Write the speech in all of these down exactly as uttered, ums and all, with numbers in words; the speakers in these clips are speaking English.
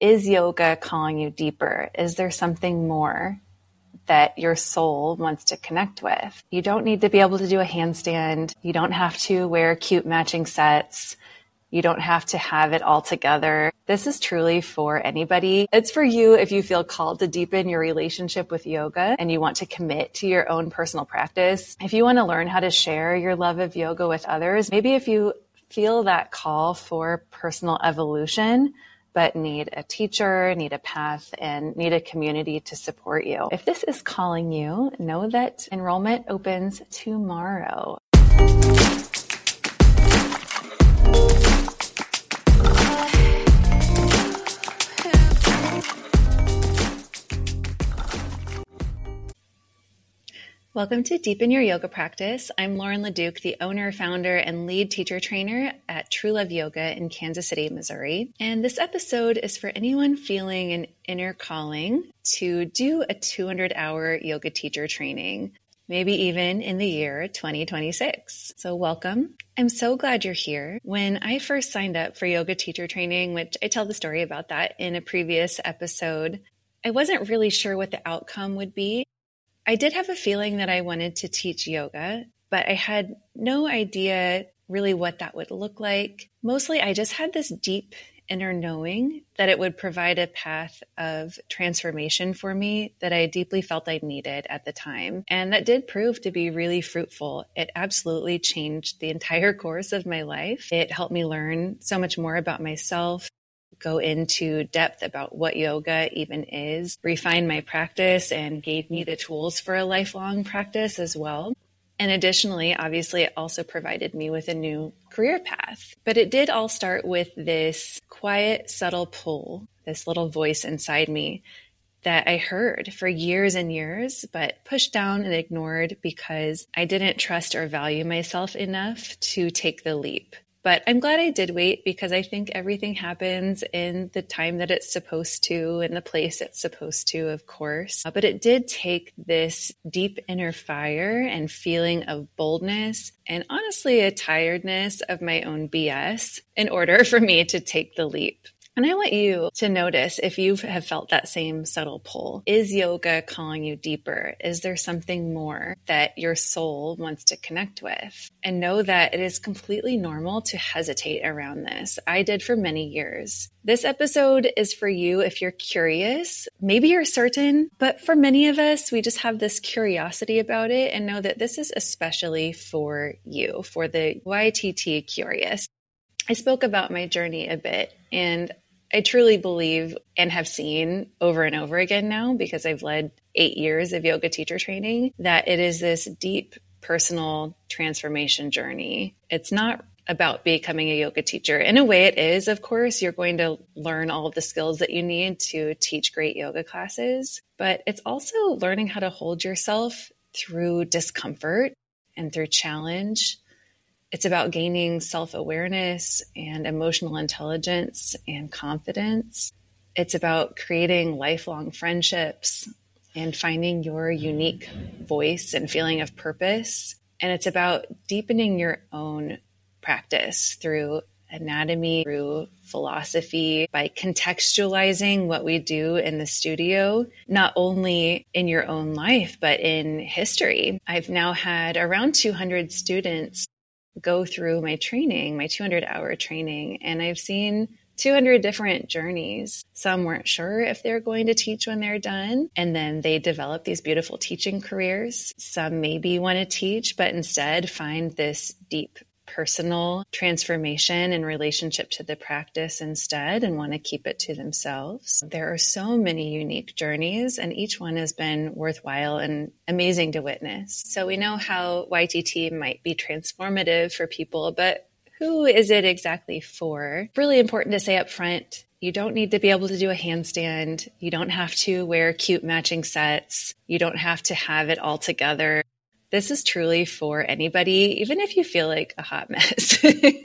Is yoga calling you deeper? Is there something more that your soul wants to connect with? You don't need to be able to do a handstand. You don't have to wear cute matching sets. You don't have to have it all together. This is truly for anybody. It's for you if you feel called to deepen your relationship with yoga and you want to commit to your own personal practice. If you want to learn how to share your love of yoga with others, maybe if you feel that call for personal evolution, but need a teacher, need a path, and need a community to support you. If this is calling you, know that enrollment opens tomorrow. Welcome to Deepen Your Yoga Practice. I'm Lauren LeDuc, the owner, founder, and lead teacher trainer at True Love Yoga in Kansas City, Missouri. And this episode is for anyone feeling an inner calling to do a two hundred hour yoga teacher training, maybe even in the year twenty twenty-six. So welcome. I'm so glad you're here. When I first signed up for yoga teacher training, which I tell the story about that in a previous episode, I wasn't really sure what the outcome would be. I did have a feeling that I wanted to teach yoga, but I had no idea really what that would look like. Mostly, I just had this deep inner knowing that it would provide a path of transformation for me that I deeply felt I needed at the time. And that did prove to be really fruitful. It absolutely changed the entire course of my life. It helped me learn so much more about myself, go into depth about what yoga even is, refine my practice, and gave me the tools for a lifelong practice as well. And additionally, obviously, it also provided me with a new career path. But it did all start with this quiet, subtle pull, this little voice inside me that I heard for years and years, but pushed down and ignored because I didn't trust or value myself enough to take the leap. But I'm glad I did wait because I think everything happens in the time that it's supposed to, in the place it's supposed to, of course. But it did take this deep inner fire and feeling of boldness and honestly a tiredness of my own B S in order for me to take the leap. And I want you to notice if you have felt that same subtle pull. Is yoga calling you deeper? Is there something more that your soul wants to connect with? And know that it is completely normal to hesitate around this. I did for many years. This episode is for you if you're curious. Maybe you're certain, but for many of us, we just have this curiosity about it and know that this is especially for you, for the Y T T curious. I spoke about my journey a bit, and I truly believe and have seen over and over again now, because I've led eight years of yoga teacher training, that it is this deep personal transformation journey. It's not about becoming a yoga teacher. In a way it is, of course. You're going to learn all of the skills that you need to teach great yoga classes, but it's also learning how to hold yourself through discomfort and through challenge. It's about gaining self-awareness and emotional intelligence and confidence. It's about creating lifelong friendships and finding your unique voice and feeling of purpose. And it's about deepening your own practice through anatomy, through philosophy, by contextualizing what we do in the studio, not only in your own life, but in history. I've now had around two hundred students go through my training, my two hundred hour training, and I've seen two hundred different journeys. Some weren't sure if they're going to teach when they're done, and then they develop these beautiful teaching careers. Some maybe want to teach, but instead find this deep personal transformation and relationship to the practice instead and want to keep it to themselves. There are so many unique journeys, and each one has been worthwhile and amazing to witness. So we know how Y T T might be transformative for people, but who is it exactly for? Really important to say up front, you don't need to be able to do a handstand. You don't have to wear cute matching sets. You don't have to have it all together. This is truly for anybody, even if you feel like a hot mess.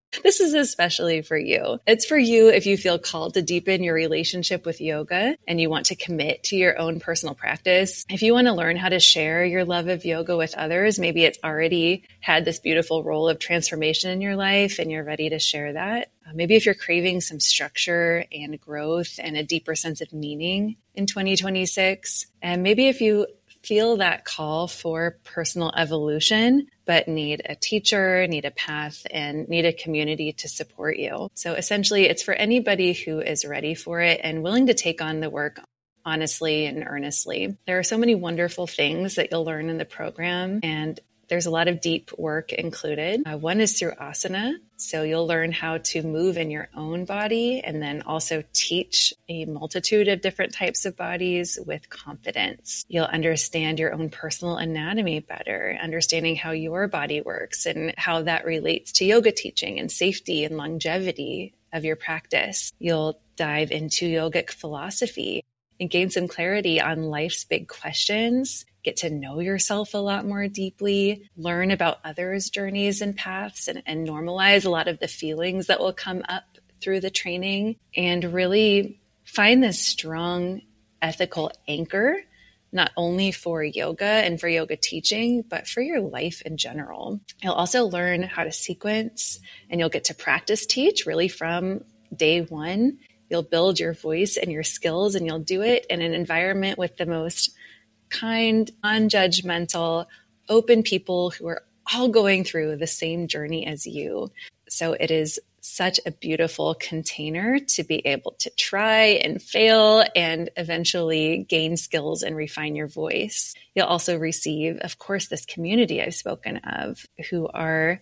This is especially for you. It's for you if you feel called to deepen your relationship with yoga and you want to commit to your own personal practice. If you want to learn how to share your love of yoga with others, maybe it's already had this beautiful role of transformation in your life and you're ready to share that. Uh, maybe if you're craving some structure and growth and a deeper sense of meaning in twenty twenty-six, and maybe if you feel that call for personal evolution, but need a teacher, need a path, and need a community to support you. So essentially, it's for anybody who is ready for it and willing to take on the work honestly and earnestly. There are so many wonderful things that you'll learn in the program, and there's a lot of deep work included. Uh, one is through asana. So you'll learn how to move in your own body and then also teach a multitude of different types of bodies with confidence. You'll understand your own personal anatomy better, understanding how your body works and how that relates to yoga teaching and safety and longevity of your practice. You'll dive into yogic philosophy and gain some clarity on life's big questions, get to know yourself a lot more deeply, learn about others' journeys and paths, and, and normalize a lot of the feelings that will come up through the training, and really find this strong ethical anchor, not only for yoga and for yoga teaching, but for your life in general. You'll also learn how to sequence, and you'll get to practice teach really from day one. You'll build your voice and your skills, and you'll do it in an environment with the most kind, non-judgmental, open people who are all going through the same journey as you. So it is such a beautiful container to be able to try and fail and eventually gain skills and refine your voice. You'll also receive, of course, this community I've spoken of, who are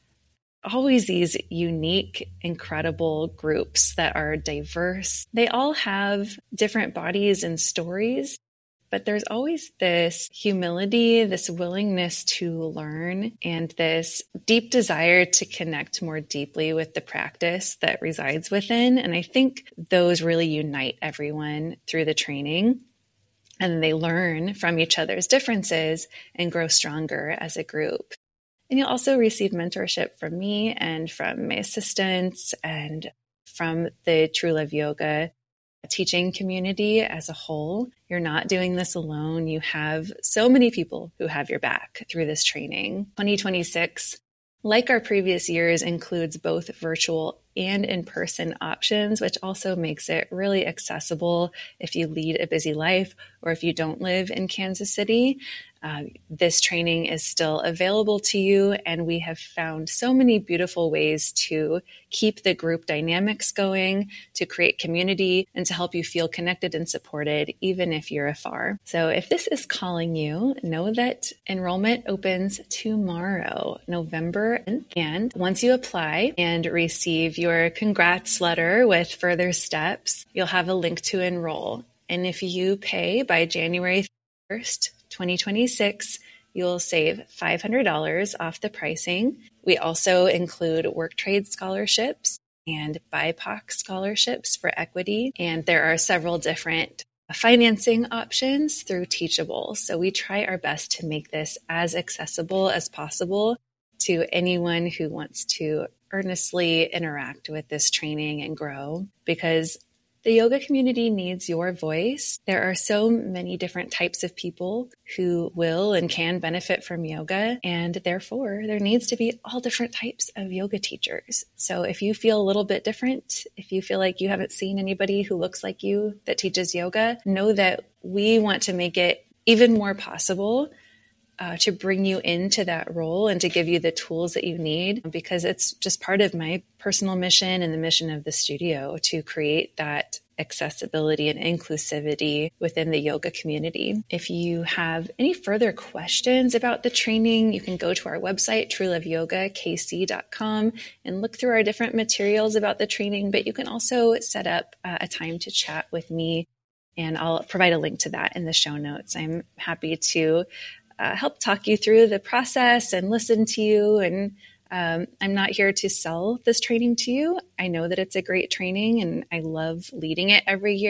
always these unique, incredible groups that are diverse. They all have different bodies and stories, but there's always this humility, this willingness to learn, and this deep desire to connect more deeply with the practice that resides within. And I think those really unite everyone through the training. And they learn from each other's differences and grow stronger as a group. And you'll also receive mentorship from me and from my assistants and from the True Love Yoga teaching community as a whole. You're not doing this alone. You have so many people who have your back through this training. twenty twenty-six, like our previous years, includes both virtual and in-person options, which also makes it really accessible if you lead a busy life or if you don't live in Kansas City. Uh, this training is still available to you, and we have found so many beautiful ways to keep the group dynamics going, to create community, and to help you feel connected and supported, even if you're afar. So if this is calling you, know that enrollment opens tomorrow, November tenth. And once you apply and receive your congrats letter with further steps, you'll have a link to enroll. And if you pay by January first, twenty twenty-six, you'll save five hundred dollars off the pricing. We also include work trade scholarships and B I P O C scholarships for equity. And there are several different financing options through Teachable. So we try our best to make this as accessible as possible to anyone who wants to earnestly interact with this training and grow, because the yoga community needs your voice. There are so many different types of people who will and can benefit from yoga, and therefore there needs to be all different types of yoga teachers. So if you feel a little bit different, if you feel like you haven't seen anybody who looks like you that teaches yoga, know that we want to make it even more possible Uh, to bring you into that role and to give you the tools that you need, because it's just part of my personal mission and the mission of the studio to create that accessibility and inclusivity within the yoga community. If you have any further questions about the training, you can go to our website, true love yoga k c dot com, and look through our different materials about the training, but you can also set up uh, a time to chat with me, and I'll provide a link to that in the show notes. I'm happy to Uh, help talk you through the process and listen to you. And um, I'm not here to sell this training to you. I know that it's a great training and I love leading it every year.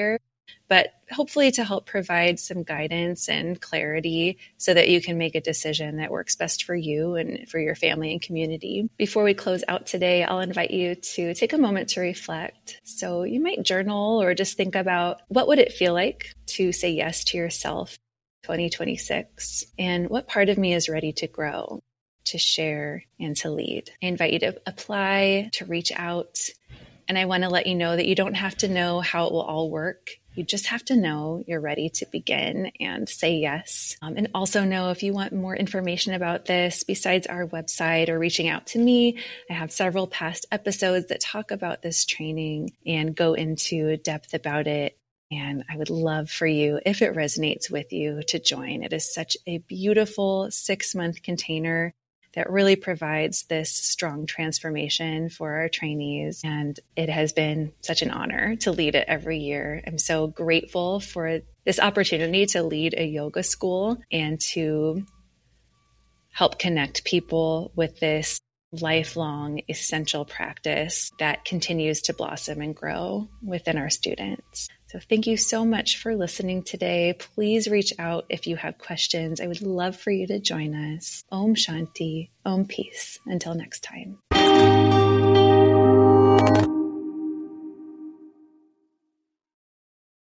but hopefully to help provide some guidance and clarity so that you can make a decision that works best for you and for your family and community. Before we close out today, I'll invite you to take a moment to reflect. So you might journal or just think about what would it feel like to say yes to yourself in twenty twenty-six, and what part of me is ready to grow, to share, and to lead. I invite you to apply, to reach out. And I want to let you know that you don't have to know how it will all work. You just have to know you're ready to begin and say yes. Um, and also know if you want more information about this, besides our website or reaching out to me, I have several past episodes that talk about this training and go into depth about it. And I would love for you, if it resonates with you, to join. It is such a beautiful six-month container that really provides this strong transformation for our trainees. And it has been such an honor to lead it every year. I'm so grateful for this opportunity to lead a yoga school and to help connect people with this lifelong essential practice that continues to blossom and grow within our students. So thank you so much for listening today. Please reach out if you have questions. I would love for you to join us. Om Shanti, Om Peace. Until next time.